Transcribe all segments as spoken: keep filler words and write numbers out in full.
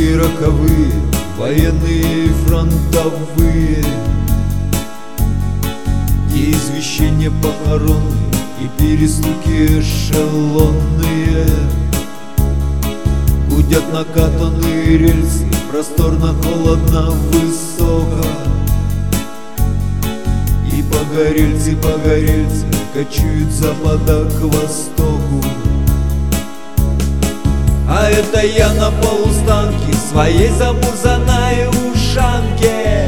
Звонки роковые, военные и фронтовые, и извещения похоронные, и перестуки эшелонные. Гудят накатанные рельсы, просторно, холодно, высоко, и погорельцы, погорельцы кочуют с запада к востоку. А это я на полустанке своей замурзанной ушанке,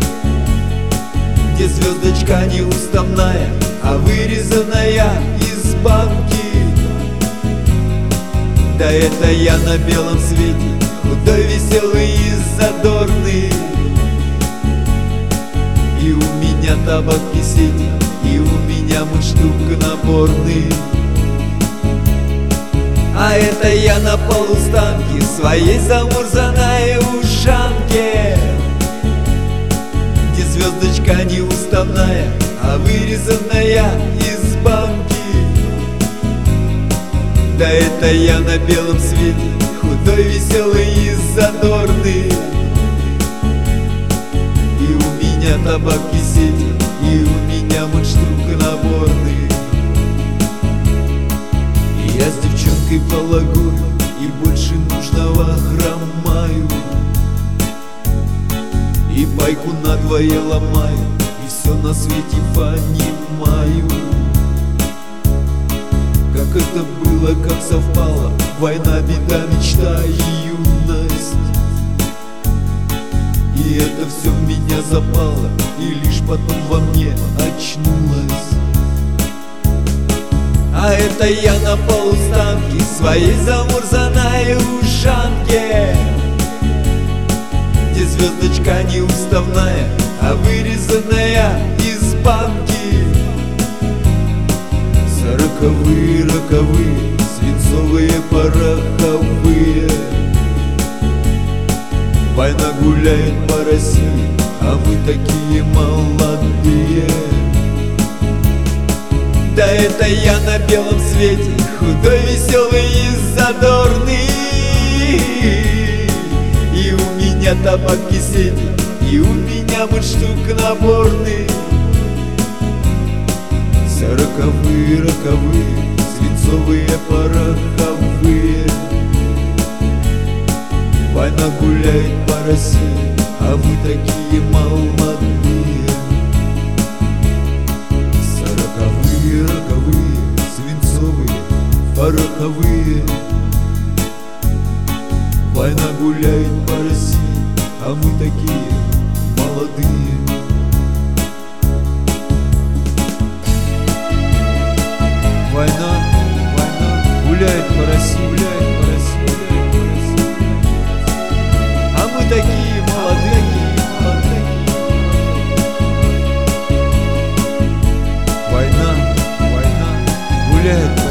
где звездочка не уставная, а вырезанная из банки. Да это я на белом свете, худой, веселый и задорный, и у меня табак в кисете, и у меня мундштук наборный. А это я на полустанке своей замурзанной ушанке, где звездочка не уставная, а вырезанная из банки. Да это я на белом свете, худой, веселый и задорный, и у меня табак в кисете, и у меня мундштук наборный. И я с девчонкой балагурю, и больше нужного хромаю, и пайку надвое ломаю, и все на свете понимаю. Как это было, как совпало, война, беда, мечта и юность. И это все в меня запало, и лишь потом во мне очнулось. А это я на полустанке своей замурзанной ушанке, где звездочка не уставная, а вырезанная из банки. Сороковые, роковые, свинцовые, пороховые, война гуляет по России, а мы такие молодые. Да это я на белом свете, худой, веселый и задорный, и у меня табак в кисете, и у меня мундштук наборный. Сороковые, роковые, свинцовые, пороховые, война гуляет по России, а мы такие молодые. Сороковые, роковые, свинцовые, пороховые, война гуляет по России, а мы такие молодые. Война, война гуляет по России, гуляет по России, гуляет по России, а мы такие молодые, молодые. Война, война гуляет